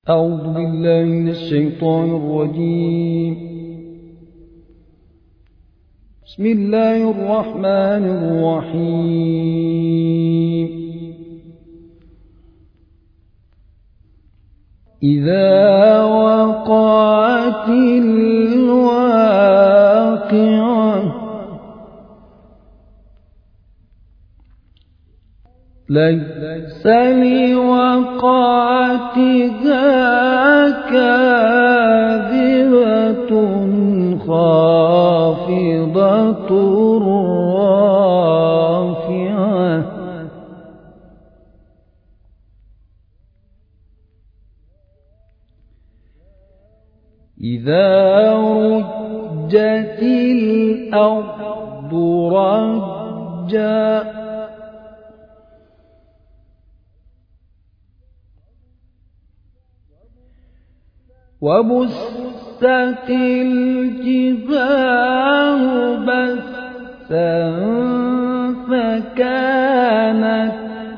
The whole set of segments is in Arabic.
أعوذ بالله من الشيطان الرجيم. بسم الله الرحمن الرحيم. إذا وقعت الواقعة ليس لوقعتها كاذبة خافضة رافعة إذا رجت الأرض رجا وبست الجبال بسا فكانت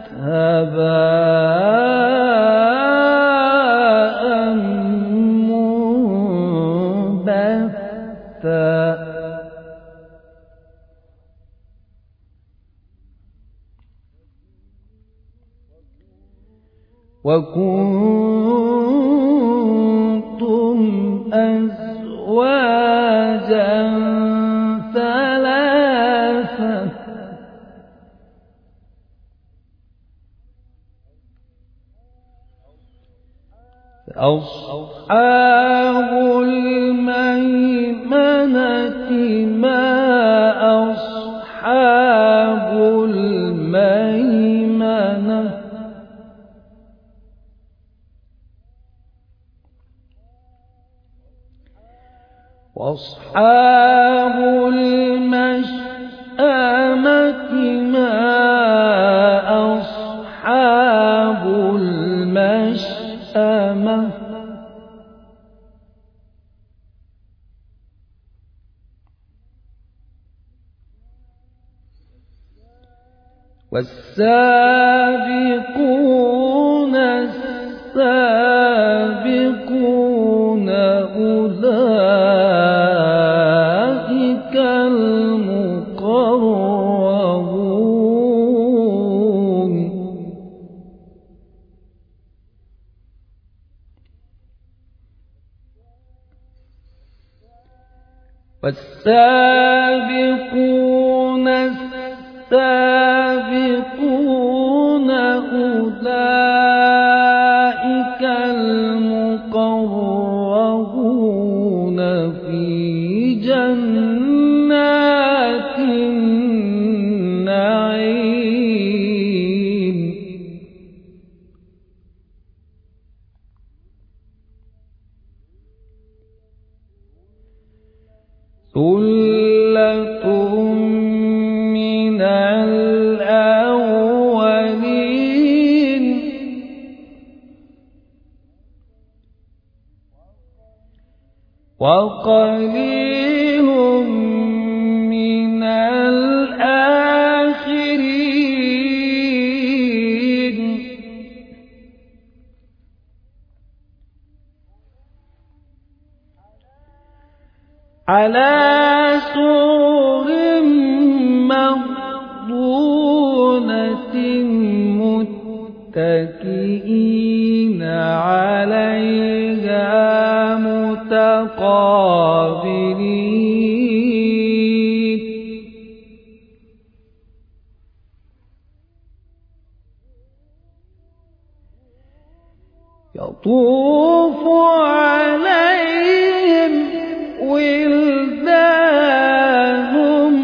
هباء منبثا وكنتم أزواجا ثلاثا فأصحاب الميمنة ما أصحاب الميمنة وأصحاب المشأمة ما أصحاب المشأمة والسابقون السابقون أولئك المقربون والسابقون السابقون أولئك المقربون في جنات النعيم ثلة من الأولين وقليل من الآخرين على سرر مَوْضُونَةٍ متكئين عليها متقابلين يطوف عليهم ولدان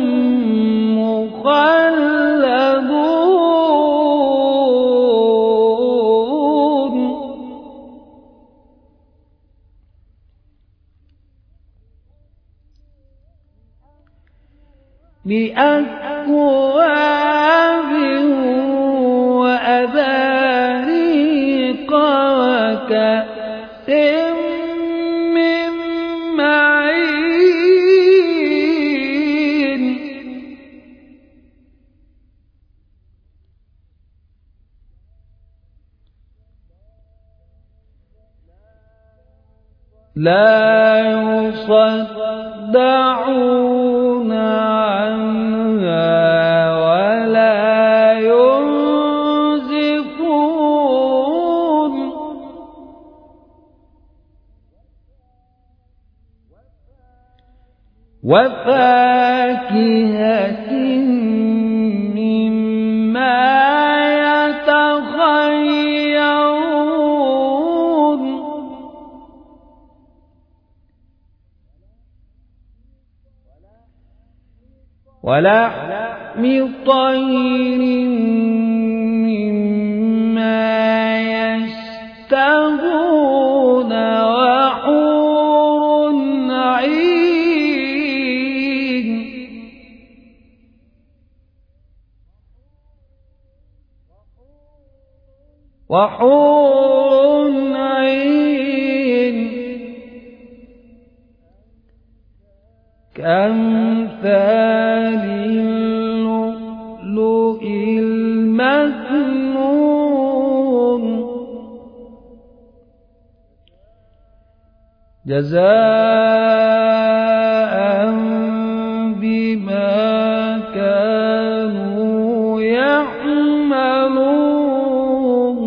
مخلدون بأكواب وأباريق وكأس من معين لا يصدعون عنها ولا ينزفون وفاكهة مما يتخيرون ولحم طير مما يشتهون وحور عين كأمثال اللؤلؤ المكنون جزاء بما كانوا يعملون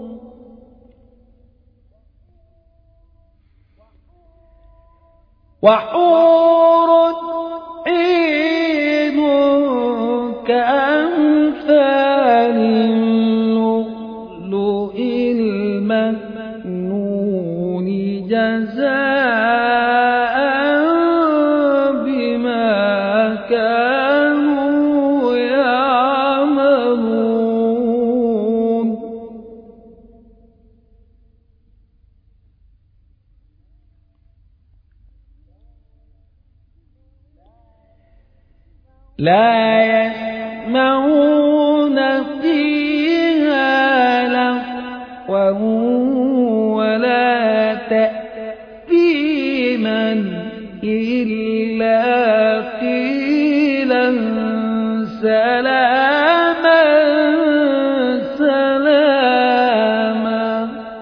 وحور عين كأمثال اللؤلؤ المكنون جزاء بما كانوا يعملون لا يسمعون فيها لغوا ولا تأثيما إلا قيلا سلاما سلاما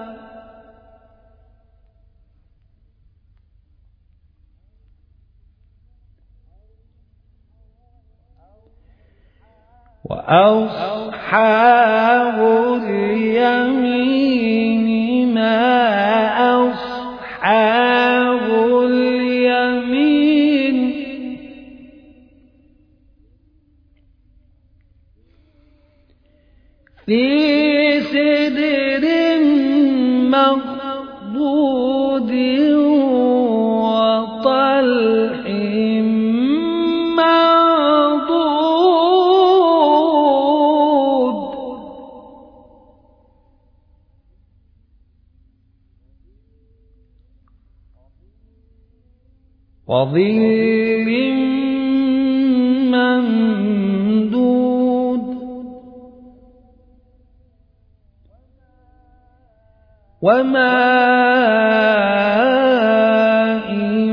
وأصحاب اليمين ما أصحاب اليمين في سدر مخضود وطلح وظل ممدود وماء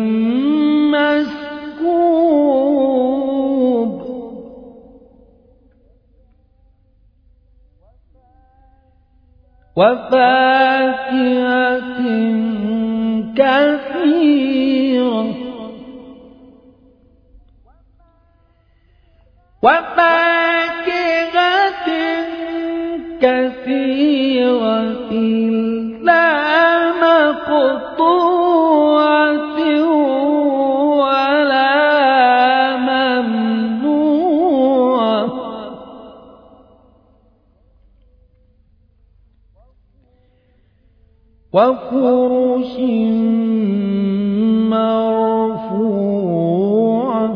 مسكوب وفاكهة كثيرة لا مقطوعة ولا ممنوعة وفرش مرفوعة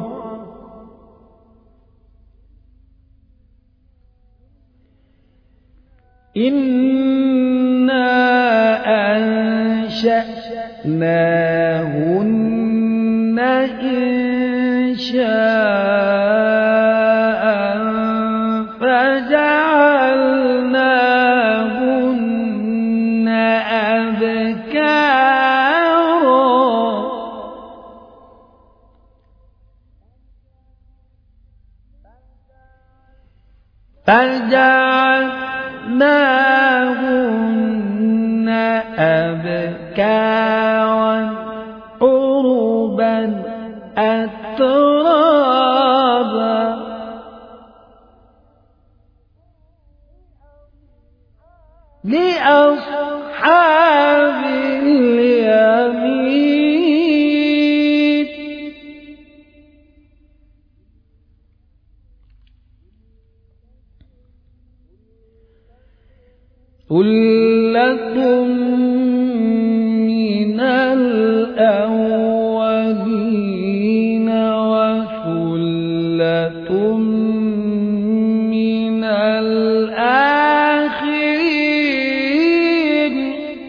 إنا أنشأناهن إنشاء فجعلناهن أبكارا أترابا لأصحاب اليمين ثلة من الأولين وثلة من الآخرين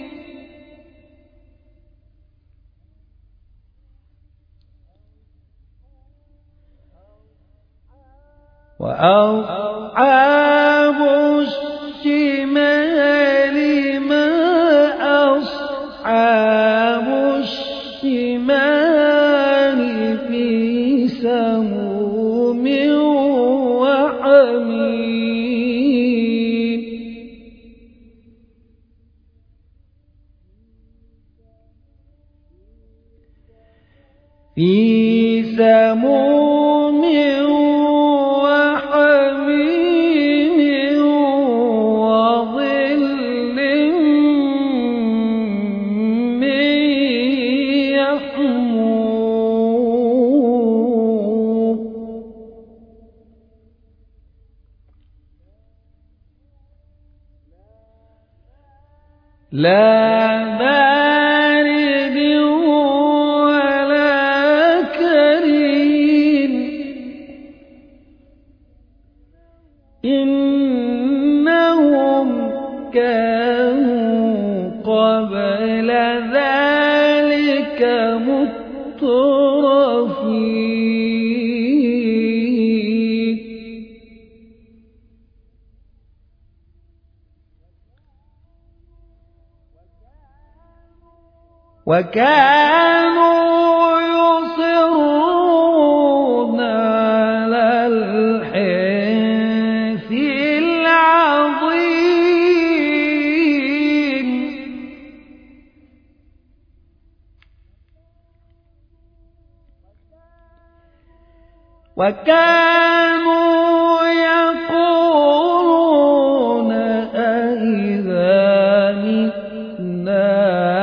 وأصحاب الشمال ما أصحاب الشمال في سموم وحميم في سموم وحميم وظل من يحموم لا بارد ولا كريم إنهم كانوا قبل ذلك مترفين وكانوا يصرون على الحنث العظيم وكانوا يقولون أئذا متنا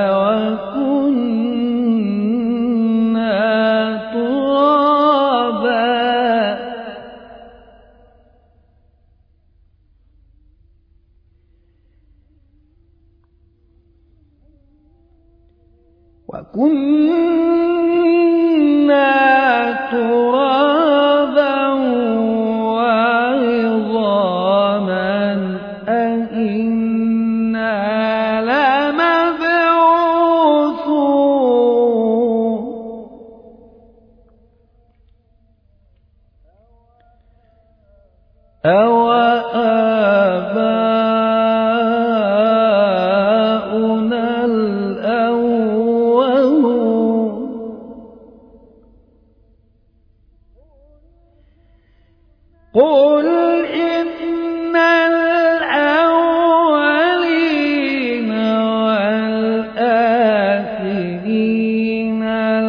وكنا ترابا وعظاما أئنا لمبعوثون أوآباؤنا الأولون قل إن الأولين والآخرين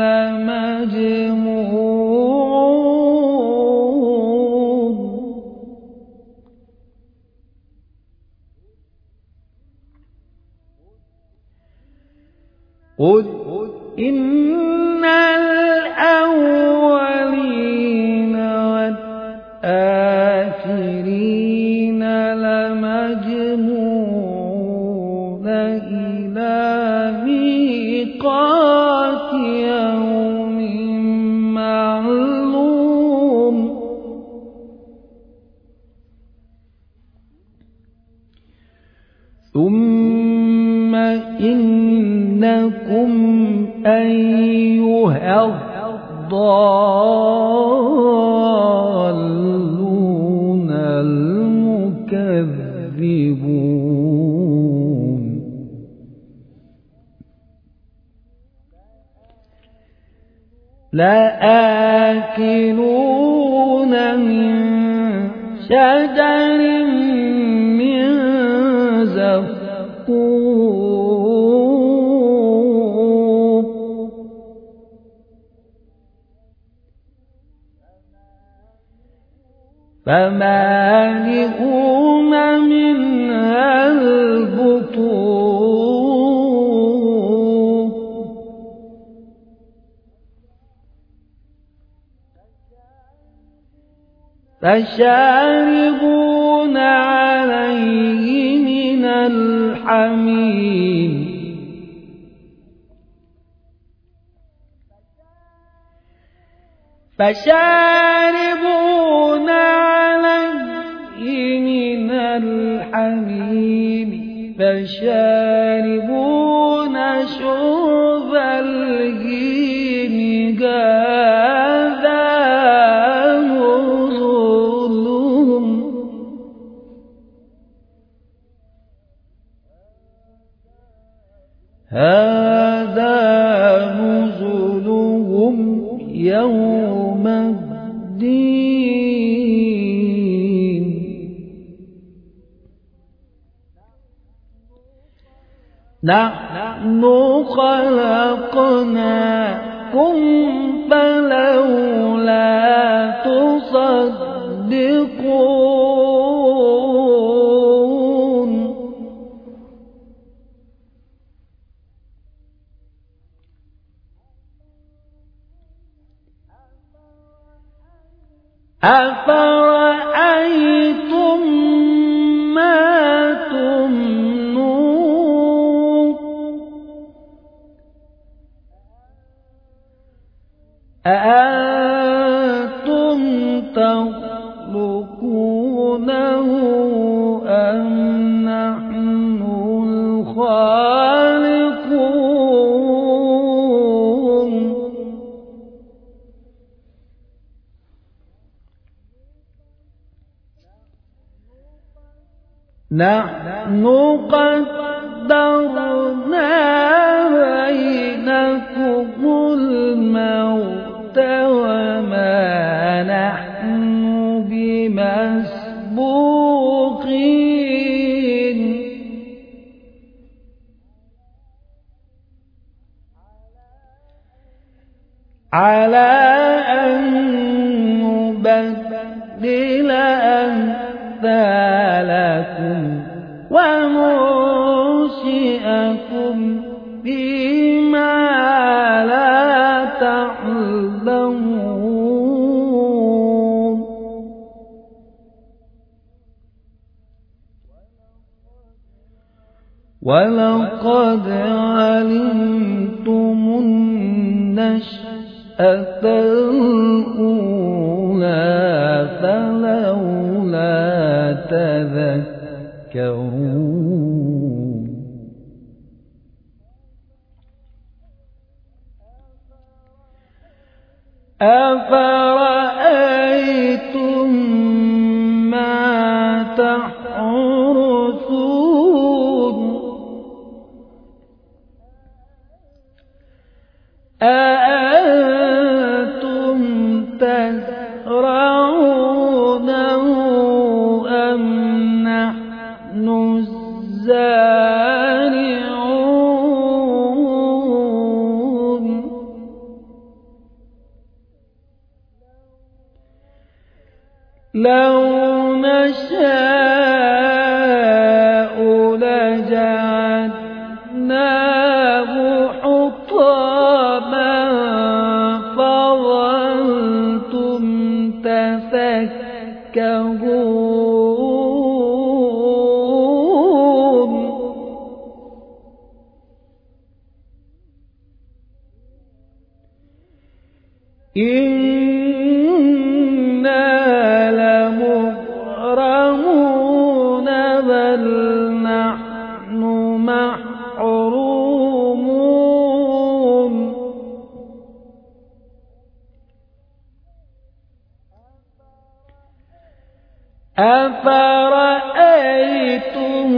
لمجموعون قل إن الأولين والآخرين لمجموعون إلى ميقات يوم معلوم ثم إنكم أيها الضالون المكذبون لآكلون من شجر من زقوم فمالئون منها البطون فشاربون عليه من الحميم فشاربون عليه من الحميم فشاربون شرب الهيم هذا نزلهم يوم الدين نحن خلقناكم فلولا تصدقون أفرأيتم ما تمنون أأنتم تخلقونه أم نحن الخالقون نحن قدرنا بينكم الموت وما نحن بمسبوقين على أن نبدل أمثالكم وننشئكم فيما لا تعلمون ولقد علمتم النشأة الأولى فلولا تذكرون أفرأيتم ما تحرثون أأنتم تزرعونه أم نحن الزارعون لو نشاء لجعلناه حطاما فظلتم تفكهون إنا لمغرمون بل نحن محرومون أفرأيتم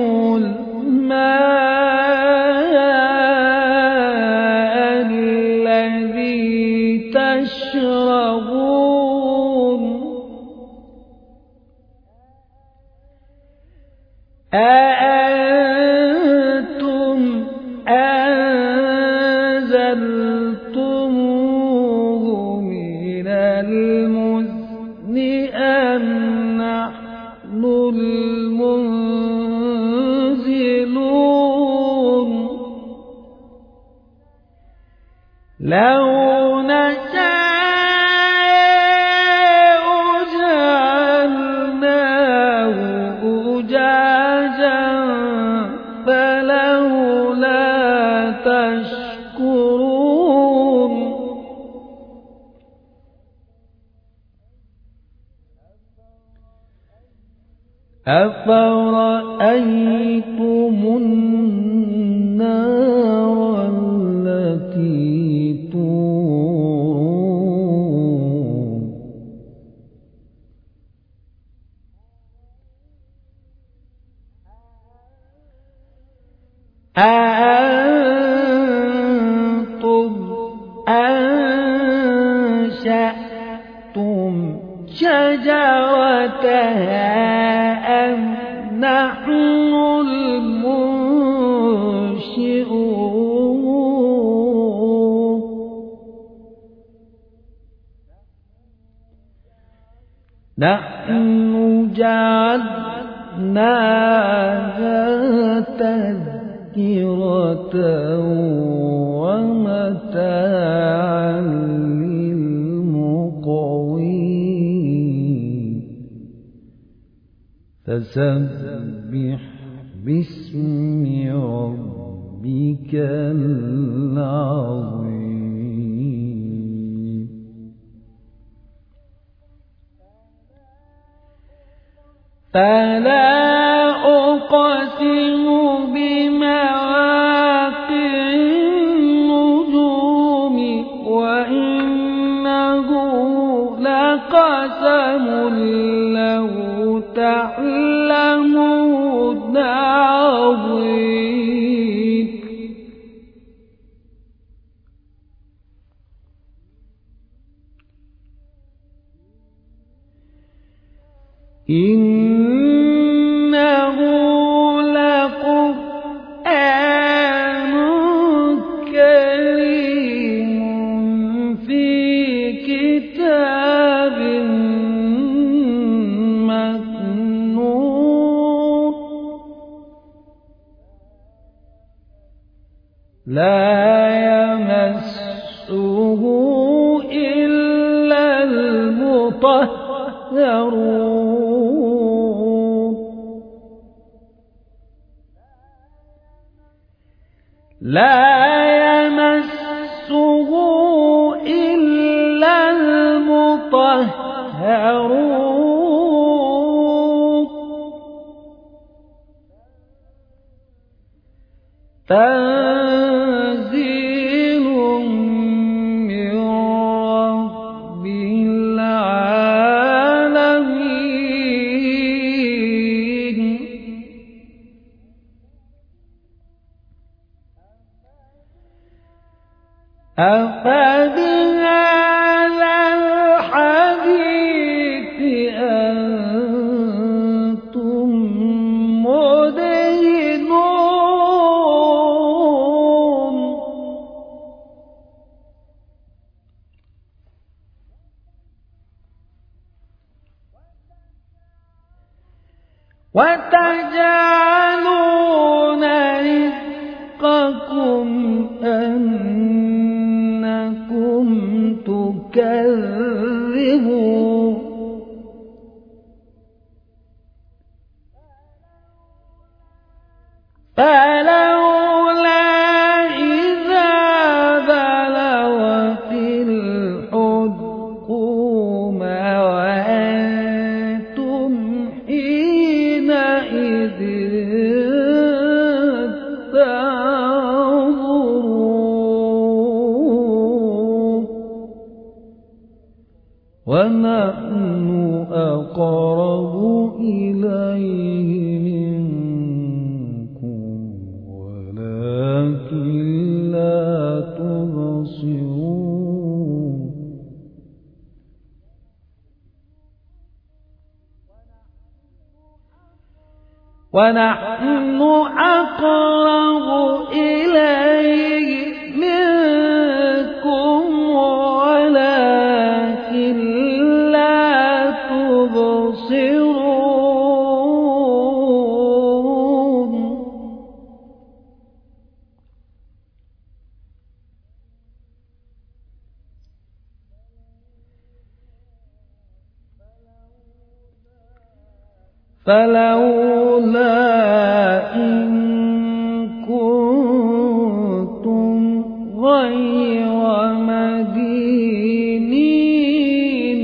الماء الذي تشربون أأنتم أنزلتموه من المزن أم لو نشاء جعلناه أجاجا فلولا تشكرون أفرأيتم النار التي تورون أأنتم أنشأتم شجرتها أم نحن المنشئون نحن جعلناها تذكرة ومتاعا للمقوين فسبح باسم ربك العظيم فلا أقسم بمواقع النجوم وإنه لقسم لو تعلمون عظيم إنه لقرآن كريم في كتاب مكنون لا يمسه إلا المطهرون لا يمسه إلا المطهرون تنزيل من رب العالمين أفبهذا الحديث أنتم مدهنون وتجعلون رزقكم أنكم تكذبون فلولا إذا بلغت الحلقوم وأنتم حينئذ تنظرون ونحن أقرب إليه منكم ولكن لا تبصرون ونحن أقرب إليه منكم ولكن لا تبصرون فلولا إن كنتم غير مدينين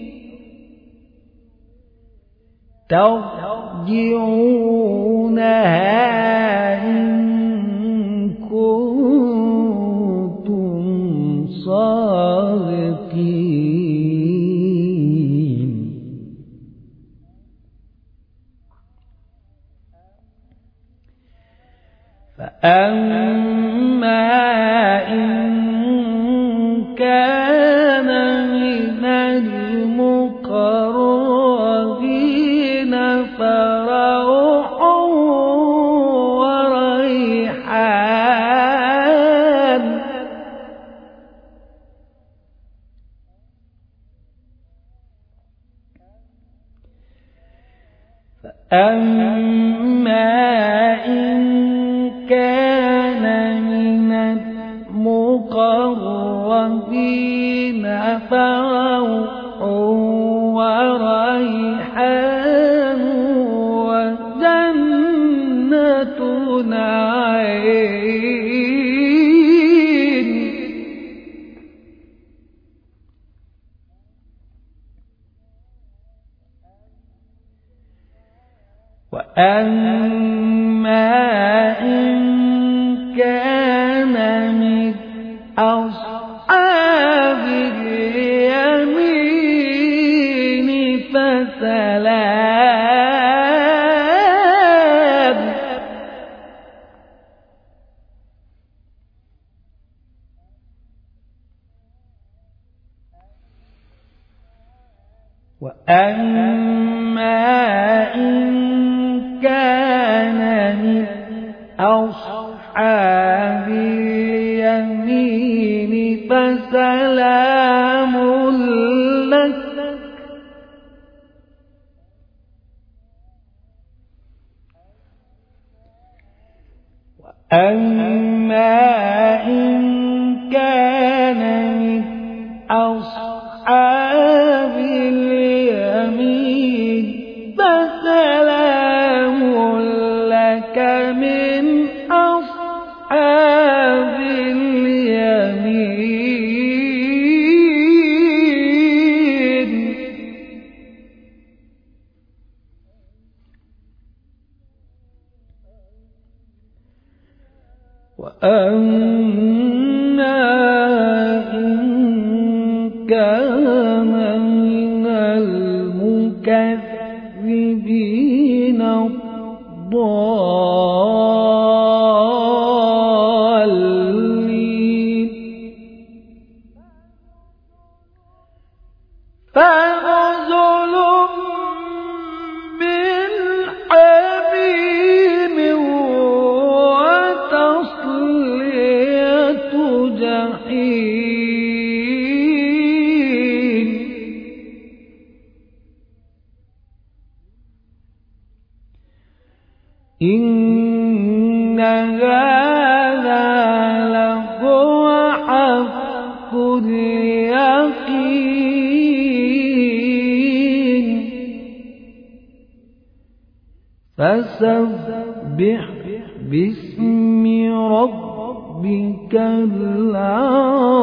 ترجعونها إن كنتم صادقين فأما إن كان من المقربين فروح وريحان فأما إن كان من المقربين فروح وريحان وجنة نعيم وأما إن كان من أصحاب اليمين فسلام وأما إن كان من أصحاب اليمين فسلام لك وأما إن كان من أصحاب اليمين فسلام لك من أصحاب اليمين وأما إن كان من المكذبين الضالين فنزل من حميم وتصلية جحيم إن هذا لهو حق اليقين فسبح باسم ربك الأعلى